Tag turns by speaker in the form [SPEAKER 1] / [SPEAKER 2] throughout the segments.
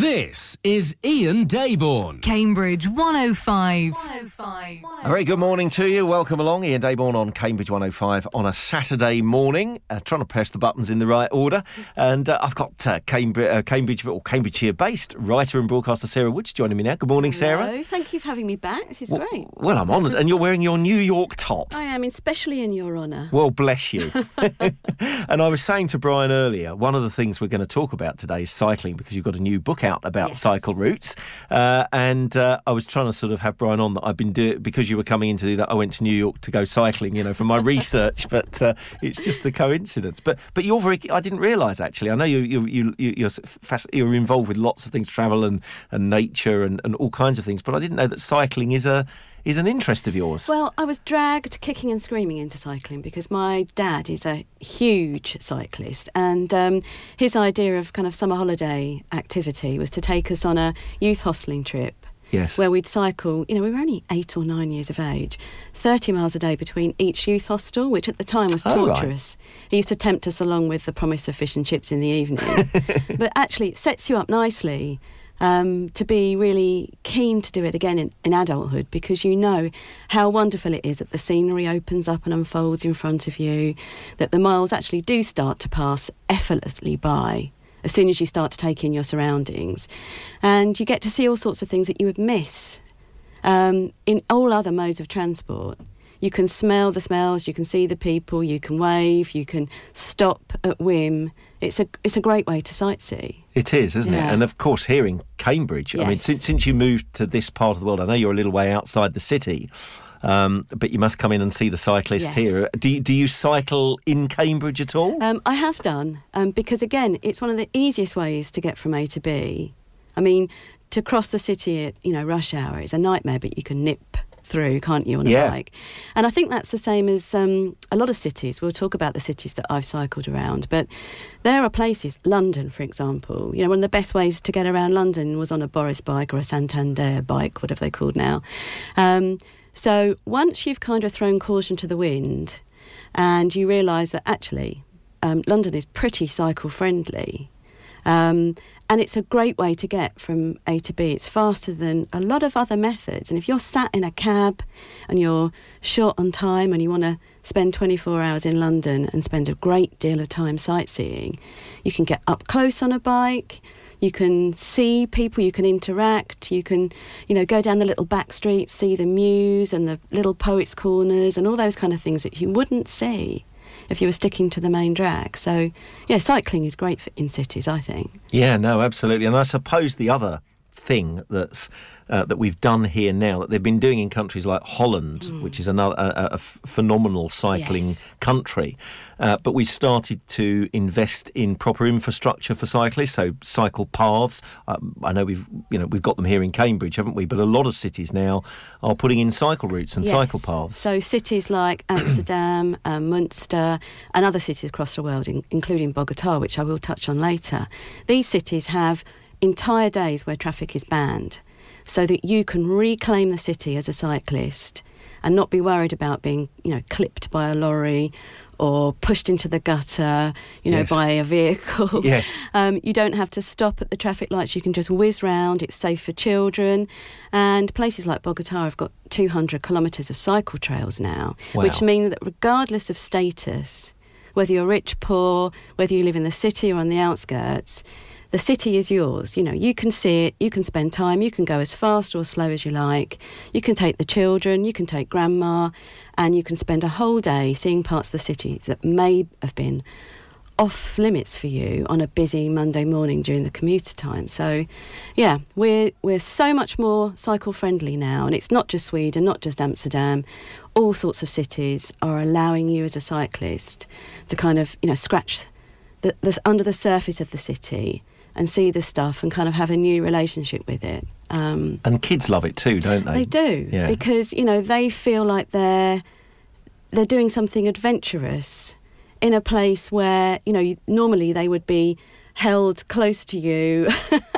[SPEAKER 1] This is Ian Dayborn.
[SPEAKER 2] Cambridge 105.
[SPEAKER 3] A very good morning to you. Welcome along. Ian Dayborn on Cambridge 105 on a Saturday morning. Trying to press the buttons in the right order. And I've got Cambridgeshire-based writer and broadcaster Sarah Woods joining me now. Good morning, Sarah.
[SPEAKER 4] Hello. Thank you for having me back. This is great.
[SPEAKER 3] Well, I'm honoured. And you're wearing your New York top.
[SPEAKER 4] I am, especially in your honour.
[SPEAKER 3] Well, bless you. And I was saying to Brian earlier, one of the things we're going to talk about today is cycling, because you've got a new book out about cycle routes. And I was trying to sort of have Brian on that I've been doing, because you were coming in to do that, I went to New York to go cycling, for my research, but it's just a coincidence. But you're I didn't realise, actually. I know you're involved with lots of things, travel and nature and all kinds of things, but I didn't know that cycling is an interest of yours.
[SPEAKER 4] Well, I was dragged kicking and screaming into cycling because my dad is a huge cyclist, and his idea of kind of summer holiday activity was to take us on a youth hosteling trip.
[SPEAKER 3] Yes.
[SPEAKER 4] Where we'd cycle, we were only 8 or 9 years of age, 30 miles a day between each youth hostel, which at the time was torturous. Right. He used to tempt us along with the promise of fish and chips in the evening. But actually, it sets you up nicely to be really keen to do it again in adulthood, because you know how wonderful it is that the scenery opens up and unfolds in front of you, that the miles actually do start to pass effortlessly by as soon as you start to take in your surroundings. And you get to see all sorts of things that you would miss in all other modes of transport. You can smell the smells, you can see the people, you can wave, you can stop at whim. It's a great way to sightsee.
[SPEAKER 3] It is, isn't it? And of course, here in Cambridge, I mean, since you moved to this part of the world, I know you're a little way outside the city, but you must come in and see the cyclists here. Do you cycle in Cambridge at all?
[SPEAKER 4] I have done, because again, it's one of the easiest ways to get from A to B. I mean, to cross the city at rush hour is a nightmare, but you can nip through, can't you, on a bike? And I think that's the same as a lot of cities. We'll talk about the cities that I've cycled around, but there are places, London, for example, one of the best ways to get around London was on a Boris bike or a Santander bike, whatever they're called now. So once you've kind of thrown caution to the wind and you realise that actually London is pretty cycle friendly, and it's a great way to get from A to B. It's faster than a lot of other methods. And if you're sat in a cab and you're short on time and you want to spend 24 hours in London and spend a great deal of time sightseeing, you can get up close on a bike, you can see people, you can interact, you can, go down the little back streets, see the Mews and the little poets' corners and all those kind of things that you wouldn't see if you were sticking to the main drag. So, cycling is great in cities, I think. Yeah,
[SPEAKER 3] no, absolutely. And I suppose the other thing that's that we've done here now, that they've been doing in countries like Holland, which is another a phenomenal cycling country, but we started to invest in proper infrastructure for cyclists, so cycle paths. I know we've got them here in Cambridge, haven't we? But a lot of cities now are putting in cycle routes and cycle paths.
[SPEAKER 4] So cities like Amsterdam, Munster, and other cities across the world, including Bogota, which I will touch on later, these cities have entire days where traffic is banned, so that you can reclaim the city as a cyclist and not be worried about being, clipped by a lorry or pushed into the gutter, by a vehicle.
[SPEAKER 3] Yes.
[SPEAKER 4] You don't have to stop at the traffic lights. You can just whiz round. It's safe for children. And places like Bogota have got 200 kilometres of cycle trails now, which mean that regardless of status, whether you're rich, poor, whether you live in the city or on the outskirts, the city is yours. You can see it, you can spend time, you can go as fast or slow as you like, you can take the children, you can take grandma, and you can spend a whole day seeing parts of the city that may have been off limits for you on a busy Monday morning during the commuter time. So, we're so much more cycle friendly now, and it's not just Sweden, not just Amsterdam. All sorts of cities are allowing you as a cyclist to kind of, scratch the under the surface of the city and see the stuff and kind of have a new relationship with it.
[SPEAKER 3] And kids love it too, don't they?
[SPEAKER 4] They do, because, they feel like they're doing something adventurous in a place where, normally they would be held close to you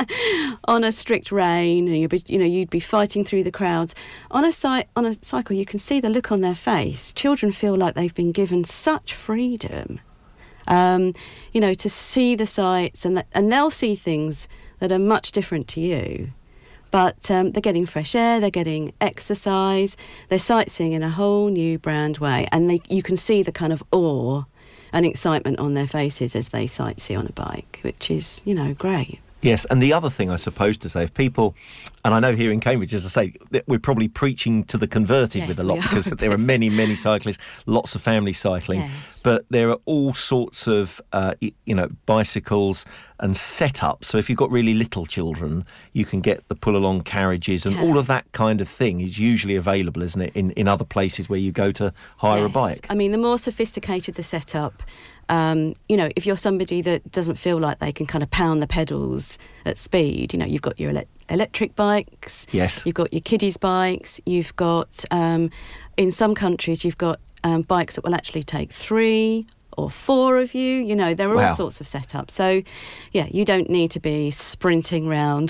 [SPEAKER 4] on a strict rein, and you'd be fighting through the crowds. On a cycle, you can see the look on their face. Children feel like they've been given such freedom. To see the sights, and they'll see things that are much different to you. But they're getting fresh air, they're getting exercise, they're sightseeing in a whole new brand way. And you can see the kind of awe and excitement on their faces as they sightsee on a bike, which is, great.
[SPEAKER 3] Yes, and the other thing I suppose to say, if people, and I know here in Cambridge, as I say, that we're probably preaching to the converted with a lot, because there are many, many cyclists, lots of family cycling, but there are all sorts of, bicycles and setups. So if you've got really little children, you can get the pull-along carriages, and all of that kind of thing is usually available, isn't it, in other places where you go to hire a bike?
[SPEAKER 4] I mean, the more sophisticated the setup, if you're somebody that doesn't feel like they can kind of pound the pedals at speed, you've got your electric bikes, you've got your kiddies bikes, you've got, in some countries, you've got bikes that will actually take 3 or 4 of you. There are all sorts of setups. So, you don't need to be sprinting round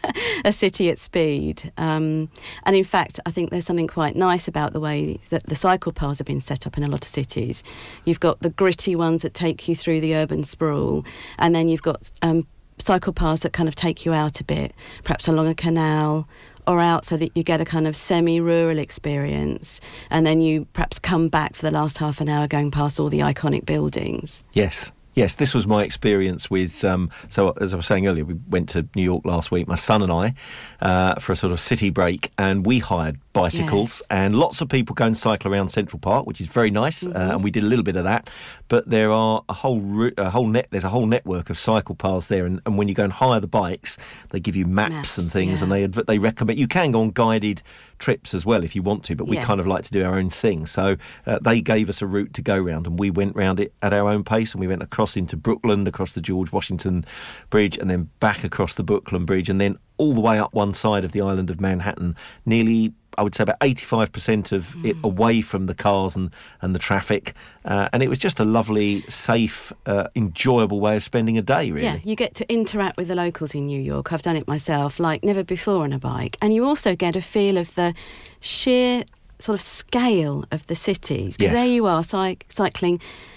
[SPEAKER 4] a city at speed. And in fact, I think there's something quite nice about the way that the cycle paths have been set up in a lot of cities. You've got the gritty ones that take you through the urban sprawl, and then you've got cycle paths that kind of take you out a bit, perhaps along a canal or out, so that you get a kind of semi-rural experience, and then you perhaps come back for the last half an hour going past all the iconic buildings.
[SPEAKER 3] Yes, this was my experience with, so as I was saying earlier, we went to New York last week, my son and I, for a sort of city break, and we hired bicycles, and lots of people go and cycle around Central Park, which is very nice, and we did a little bit of that, but there are there's a whole network of cycle paths there, and when you go and hire the bikes, they give you maps and things, and they recommend, you can go on guided trips as well if you want to, but we kind of like to do our own thing, so they gave us a route to go round, and we went round it at our own pace, and we went across into Brookland, across the George Washington Bridge, and then back across the Brookland Bridge, and then all the way up one side of the island of Manhattan, nearly, I would say, about 85% of it away from the cars and the traffic. And it was just a lovely, safe, enjoyable way of spending a day, really.
[SPEAKER 4] Yeah, you get to interact with the locals in New York. I've done it myself, like never before on a bike. And you also get a feel of the sheer sort of scale of the cities. Because there you are, cycling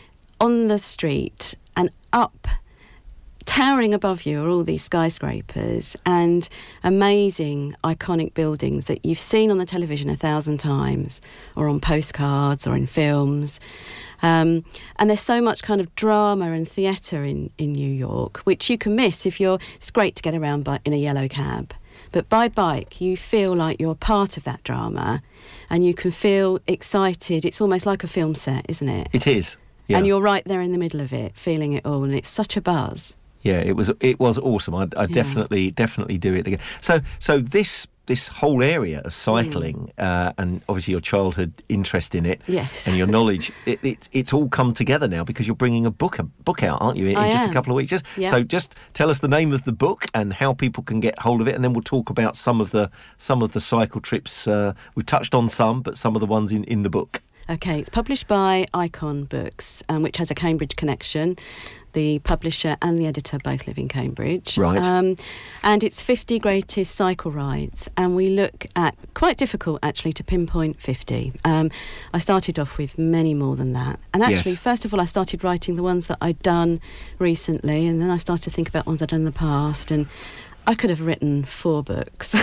[SPEAKER 4] on the street, and up, towering above you, are all these skyscrapers and amazing iconic buildings that you've seen on the television 1,000 times, or on postcards or in films. And there's so much kind of drama and theatre in New York, which you can miss if it's great to get around in a yellow cab. But by bike, you feel like you're part of that drama, and you can feel excited. It's almost like a film set, isn't it?
[SPEAKER 3] It is. Yeah.
[SPEAKER 4] And you're right there in the middle of it, feeling it all, and it's such a buzz.
[SPEAKER 3] Yeah, it was awesome. I definitely do it again. So this whole area of cycling, and obviously your childhood interest in it, and your knowledge, it's all come together now because you're bringing a book out, aren't you? In just a couple of weeks. So just tell us the name of the book and how people can get hold of it, and then we'll talk about some of the cycle trips. We've touched on some, but some of the ones in the book.
[SPEAKER 4] Okay, it's published by Icon Books, which has a Cambridge connection. The publisher and the editor both live in Cambridge.
[SPEAKER 3] Right.
[SPEAKER 4] And it's 50 greatest cycle rides. And we look at, quite difficult actually to pinpoint 50. I started off with many more than that. And actually, first of all, I started writing the ones that I'd done recently. And then I started to think about ones I'd done in the past. And I could have written 4 books.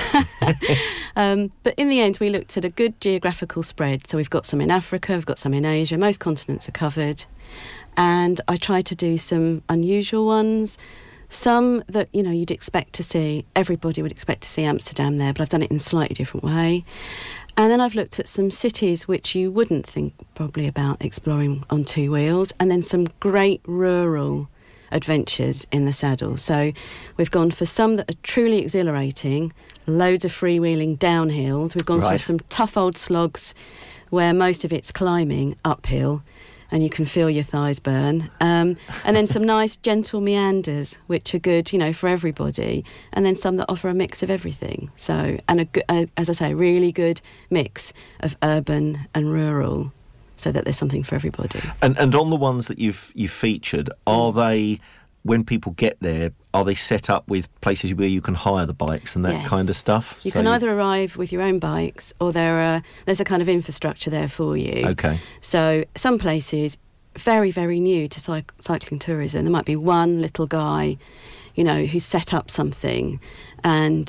[SPEAKER 4] But in the end, we looked at a good geographical spread. So we've got some in Africa, we've got some in Asia. Most continents are covered. And I tried to do some unusual ones, some that, you'd expect to see. Everybody would expect to see Amsterdam there, but I've done it in a slightly different way. And then I've looked at some cities which you wouldn't think probably about exploring on 2 wheels, and then some great rural adventures in the saddle. So we've gone for some that are truly exhilarating, loads of freewheeling downhills. We've gone through some tough old slogs where most of it's climbing uphill, and you can feel your thighs burn. And then some nice gentle meanders, which are good, for everybody. And then some that offer a mix of everything. So, and as I say, a really good mix of urban and rural, so that there's something for everybody.
[SPEAKER 3] And on the ones that you've featured, are they, when people get there, are they set up with places where you can hire the bikes and that kind of stuff?
[SPEAKER 4] You can either arrive with your own bikes, or there's a kind of infrastructure there for you.
[SPEAKER 3] Okay.
[SPEAKER 4] So some places, very, very new to cycling tourism, there might be one little guy who set up something, and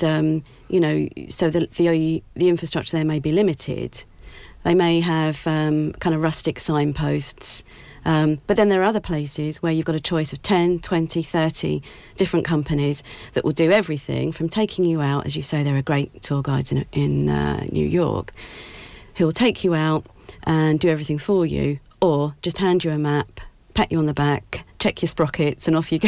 [SPEAKER 4] so the infrastructure there may be limited. They may have kind of rustic signposts. But then there are other places where you've got a choice of 10, 20, 30 different companies that will do everything from taking you out. As you say, there are great tour guides in New York who will take you out and do everything for you, or just hand you a map, pat you on the back, check your sprockets, and off you go.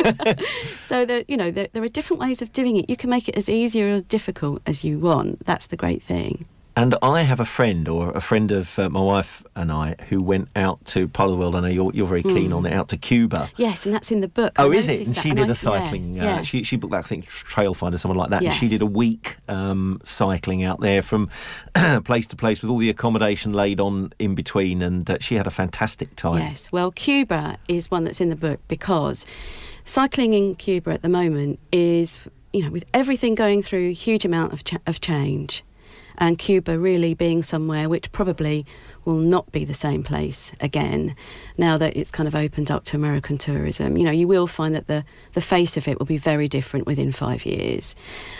[SPEAKER 4] So there are different ways of doing it. You can make it as easy or as difficult as you want. That's the great thing.
[SPEAKER 3] And I have a friend of my wife and I who went out to part of the world. I know you're very keen on it, out to Cuba.
[SPEAKER 4] Yes, and that's in the book.
[SPEAKER 3] Oh, is it? And she did a cycling.
[SPEAKER 4] Yes.
[SPEAKER 3] She booked that, I think, Trailfinder, someone like that.
[SPEAKER 4] Yes.
[SPEAKER 3] And she did a week cycling out there from place to place with all the accommodation laid on in between. And she had a fantastic time.
[SPEAKER 4] Yes. Well, Cuba is one that's in the book because cycling in Cuba at the moment is, with everything going through a huge amount of change. And Cuba really being somewhere which probably will not be the same place again now that it's kind of opened up to American tourism. You will find that the face of it will be very different within 5 years.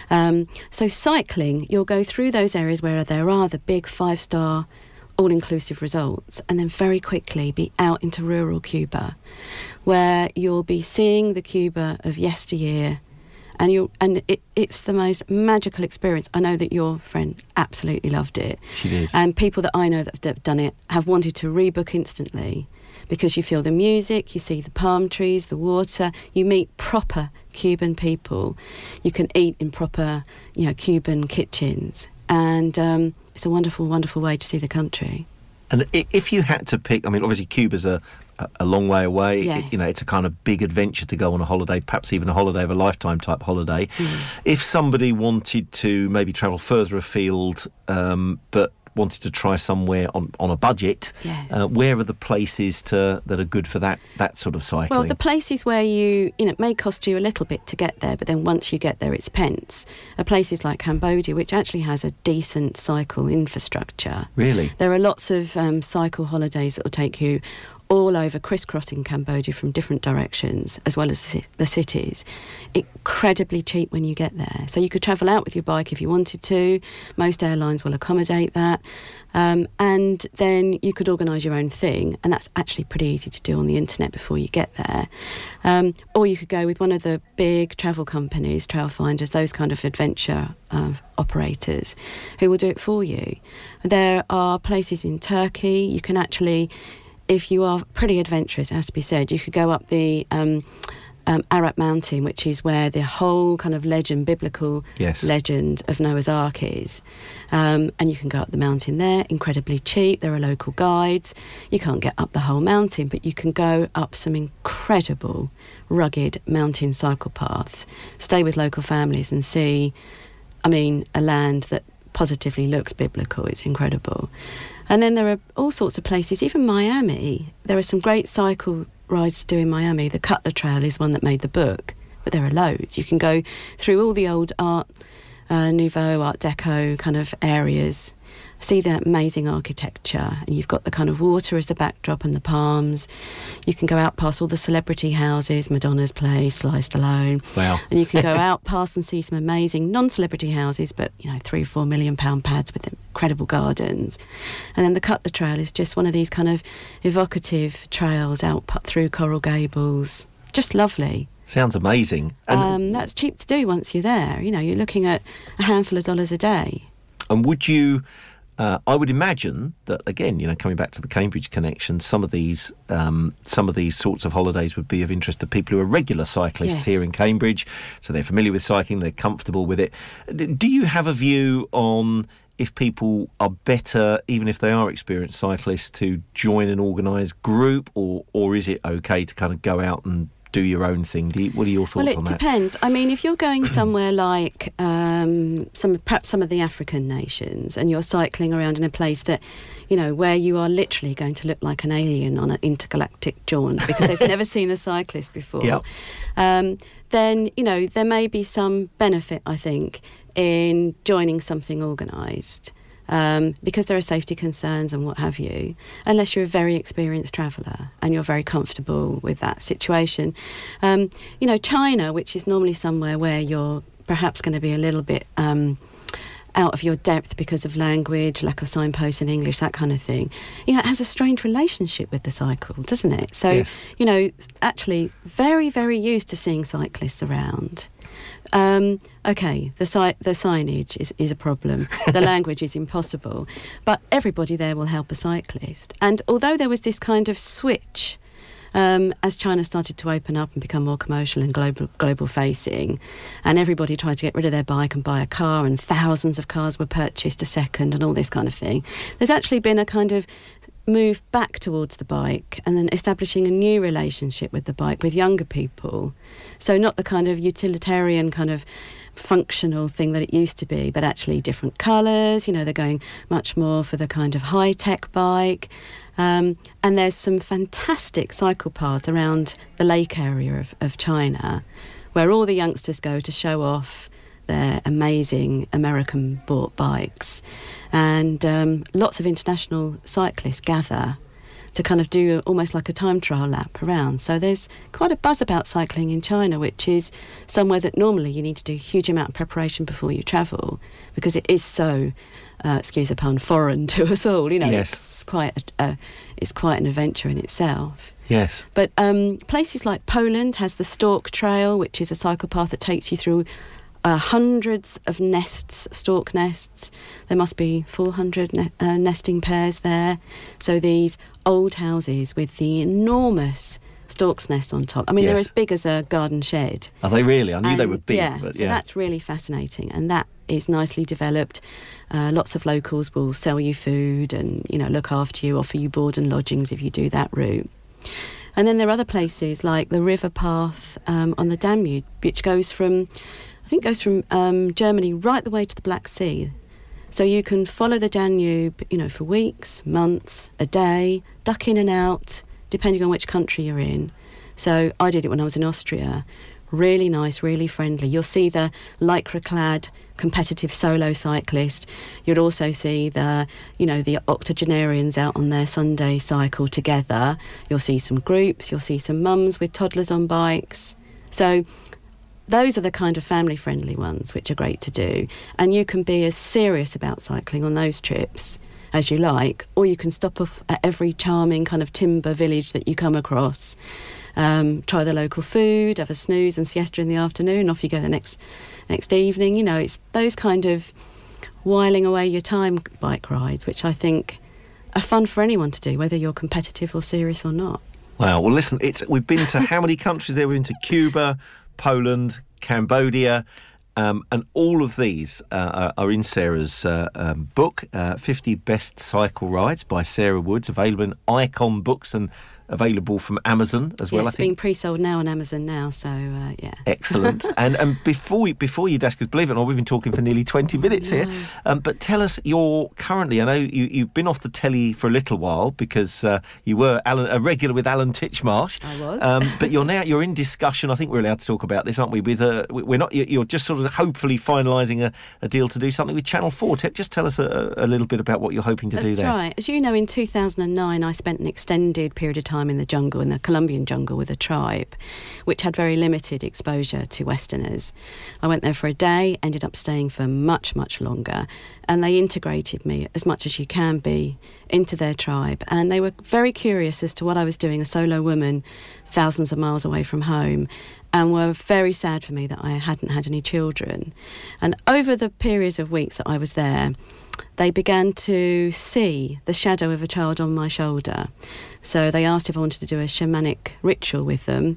[SPEAKER 4] So cycling, you'll go through those areas where there are the big 5-star all-inclusive resorts, and then very quickly be out into rural Cuba, where you'll be seeing the Cuba of yesteryear. And it's the most magical experience. I know that your friend absolutely loved it.
[SPEAKER 3] She did.
[SPEAKER 4] And people that I know that have done it have wanted to rebook instantly because you feel the music, you see the palm trees, the water, you meet proper Cuban people. You can eat in proper, Cuban kitchens. And it's a wonderful, wonderful way to see the country.
[SPEAKER 3] And if you had to pick, obviously Cuba's a long way away.
[SPEAKER 4] Yes.
[SPEAKER 3] It's a kind of big adventure to go on a holiday, perhaps even a holiday of a lifetime type holiday. If somebody wanted to maybe travel further afield, but wanted to try somewhere on a budget,
[SPEAKER 4] yes.
[SPEAKER 3] Where are the places that are good for that sort of cycling?
[SPEAKER 4] Well, the places where it may cost you a little bit to get there, but then once you get there, it's pence. Are places like Cambodia, which actually has a decent cycle infrastructure.
[SPEAKER 3] Really?
[SPEAKER 4] There are lots of cycle holidays that will take you all over, crisscrossing Cambodia from different directions, as well as the cities. Incredibly cheap when you get there. So you could travel out with your bike if you wanted to. Most airlines will accommodate that. And then you could organise your own thing, and that's actually pretty easy to do on the internet before you get there. Or you could go with one of the big travel companies, Trailfinders, those kind of adventure operators, who will do it for you. There are places in Turkey. You can actually, if you are pretty adventurous, it has to be said, you could go up the Arat Mountain, which is where the whole kind of biblical legend of Noah's Ark is. And you can go up the mountain there, incredibly cheap. There are local guides. You can't get up the whole mountain, but you can go up some incredible, rugged mountain cycle paths, stay with local families and see, a land that positively looks biblical. It's incredible. And then there are all sorts of places, even Miami. There are some great cycle rides to do in Miami. The Cutler Trail is one that made the book, but there are loads. You can go through all the old Art Nouveau, Art Deco kind of areas, see the amazing architecture, and you've got the kind of water as the backdrop and the palms. You can go out past all the celebrity houses, Madonna's place, Sly Stallone.
[SPEAKER 3] Wow.
[SPEAKER 4] And you can go out past and see some amazing non-celebrity houses, but, £3-4 million pads with incredible gardens. And then the Cutler Trail is just one of these kind of evocative trails out through Coral Gables. Just lovely.
[SPEAKER 3] Sounds amazing. And
[SPEAKER 4] that's cheap to do once you're there. You're looking at a handful of dollars a day.
[SPEAKER 3] And would you... I would imagine that, again, coming back to the Cambridge connection, some of these sorts of holidays would be of interest to people who are regular cyclists here in Cambridge, so they're familiar with cycling, they're comfortable with it. Do you have a view on if people are better, even if they are experienced cyclists, to join an organised group, or is it okay to kind of go out and do your own thing? What are your thoughts on that?
[SPEAKER 4] Well, it depends. If you're going somewhere like perhaps some of the African nations, and you're cycling around in a place that, where you are literally going to look like an alien on an intergalactic jaunt because they've never seen a cyclist before, then, there may be some benefit, I think, in joining something organised. because there are safety concerns and what have you, unless you're a very experienced traveller and you're very comfortable with that situation. China, which is normally somewhere where you're perhaps going to be a little bit out of your depth because of language, lack of signposts in English, that kind of thing, it has a strange relationship with the cycle, doesn't it? So,
[SPEAKER 3] yes.
[SPEAKER 4] Actually very, very used to seeing cyclists around. Okay, the signage is a problem. The language is impossible. But everybody there will help a cyclist. And although there was this kind of switch as China started to open up and become more commercial and global facing, and everybody tried to get rid of their bike and buy a car, and thousands of cars were purchased a second and all this kind of thing, there's actually been a kind of move back towards the bike and then establishing a new relationship with the bike with younger people. So not the kind of utilitarian kind of functional thing that it used to be, but actually different colours. They're going much more for the kind of high-tech bike. And there's some fantastic cycle paths around the lake area of China where all the youngsters go to show off their amazing American-bought bikes. And lots of international cyclists gather to kind of do almost like a time trial lap around. So there's quite a buzz about cycling in China, which is somewhere that normally you need to do a huge amount of preparation before you travel, because it is so, excuse the pun, foreign to us all.
[SPEAKER 3] Yes.
[SPEAKER 4] It's quite an adventure in itself.
[SPEAKER 3] Yes.
[SPEAKER 4] But places like Poland has the Stork Trail, which is a cycle path that takes you through hundreds of stork nests. There must be 400 nesting pairs there. So these old houses with the enormous stork's nest on top. I mean,
[SPEAKER 3] Yes.
[SPEAKER 4] they're as big as a garden shed.
[SPEAKER 3] Are they really? I knew they were big.
[SPEAKER 4] Yeah,
[SPEAKER 3] But
[SPEAKER 4] so that's really fascinating. And that is nicely developed. Lots of locals will sell you food and, look after you, offer you board and lodgings if you do that route. And then there are other places like the river path on the Danube, which goes from Germany right the way to the Black Sea. So you can follow the Danube, for weeks, months, a day, duck in and out, depending on which country you're in. So I did it when I was in Austria. Really nice, really friendly. You'll see the lycra-clad competitive solo cyclist. You'll also see the octogenarians out on their Sunday cycle together. You'll see some groups. You'll see some mums with toddlers on bikes. So those are the kind of family-friendly ones, which are great to do. And you can be as serious about cycling on those trips as you like, or you can stop off at every charming kind of timber village that you come across, try the local food, have a snooze and siesta in the afternoon, off you go the next evening. It's those kind of whiling away your time bike rides, which I think are fun for anyone to do, whether you're competitive or serious or not.
[SPEAKER 3] Wow. Well, listen, we've been to how many countries there? We've been to Cuba, Poland, Cambodia, and all of these are in Sarah's book, 50 Best Cycle Rides by Sarah Woods, available in Icon Books and available from Amazon as well, I think.
[SPEAKER 4] It's being pre-sold now on Amazon now, so yeah.
[SPEAKER 3] Excellent. and before you dash, because believe it or not, we've been talking for nearly 20 minutes here, but tell us, you're currently, I know you've been off the telly for a little while because you were a regular with Alan Titchmarsh.
[SPEAKER 4] I was.
[SPEAKER 3] But you're in discussion, I think we're allowed to talk about this, aren't we, with you're just sort of hopefully finalising a deal to do something with Channel 4. Just tell us a little bit about what you're hoping to do there.
[SPEAKER 4] That's right. As you know, in 2009 I spent an extended period of time in the jungle, in the Colombian jungle with a tribe, which had very limited exposure to Westerners. I went there for a day, ended up staying for much, much longer, and they integrated me as much as you can be into their tribe. And they were very curious as to what I was doing, a solo woman, thousands of miles away from home, and were very sad for me that I hadn't had any children. And over the periods of weeks that I was there, they began to see the shadow of a child on my shoulder. So they asked if I wanted to do a shamanic ritual with them.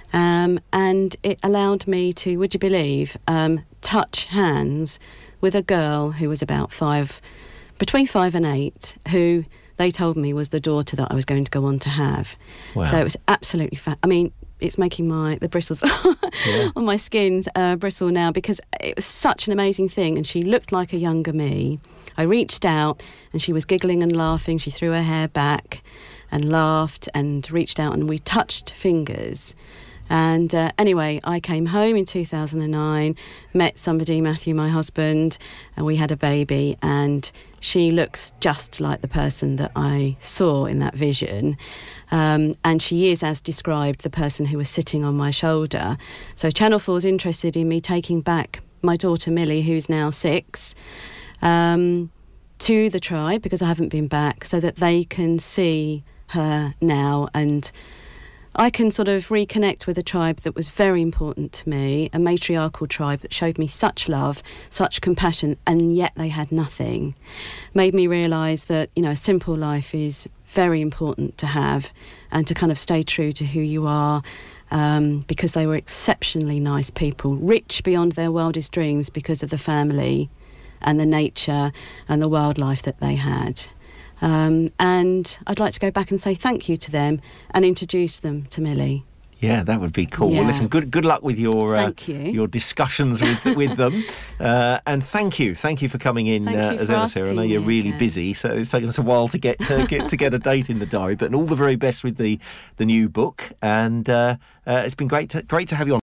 [SPEAKER 4] And it allowed me to, would you believe, touch hands with a girl who was about between 5 and 8, who they told me was the daughter that I was going to go on to have.
[SPEAKER 3] Wow.
[SPEAKER 4] So it was absolutely it's making the bristles on my skin bristle now, because it was such an amazing thing, and she looked like a younger me. I reached out and she was giggling and laughing. She threw her hair back and laughed and reached out, and we touched fingers. And anyway, I came home in 2009, met somebody, Matthew, my husband, and we had a baby, and she looks just like the person that I saw in that vision. And she is, as described, the person who was sitting on my shoulder. So Channel 4's interested in me taking back my daughter Millie, who's now 6, to the tribe, because I haven't been back, so that they can see her now, and I can sort of reconnect with a tribe that was very important to me, a matriarchal tribe that showed me such love, such compassion, and yet they had nothing. Made me realise that, you know, a simple life is very important to have, and to kind of stay true to who you are, because they were exceptionally nice people, rich beyond their wildest dreams because of the family and the nature and the wildlife that they had. And I'd like to go back and say thank you to them and introduce them to Millie.
[SPEAKER 3] Yeah, that would be cool.
[SPEAKER 4] Yeah.
[SPEAKER 3] Well, listen, good luck with your
[SPEAKER 4] Thank you.
[SPEAKER 3] your discussions with them, and thank you for coming in
[SPEAKER 4] Thank you
[SPEAKER 3] as
[SPEAKER 4] for
[SPEAKER 3] ever, Sarah. I know
[SPEAKER 4] asking
[SPEAKER 3] you're
[SPEAKER 4] me
[SPEAKER 3] really
[SPEAKER 4] again.
[SPEAKER 3] busy, so it's taken us a while to get a date in the diary. But all the very best with the new book, and it's been great to have you on.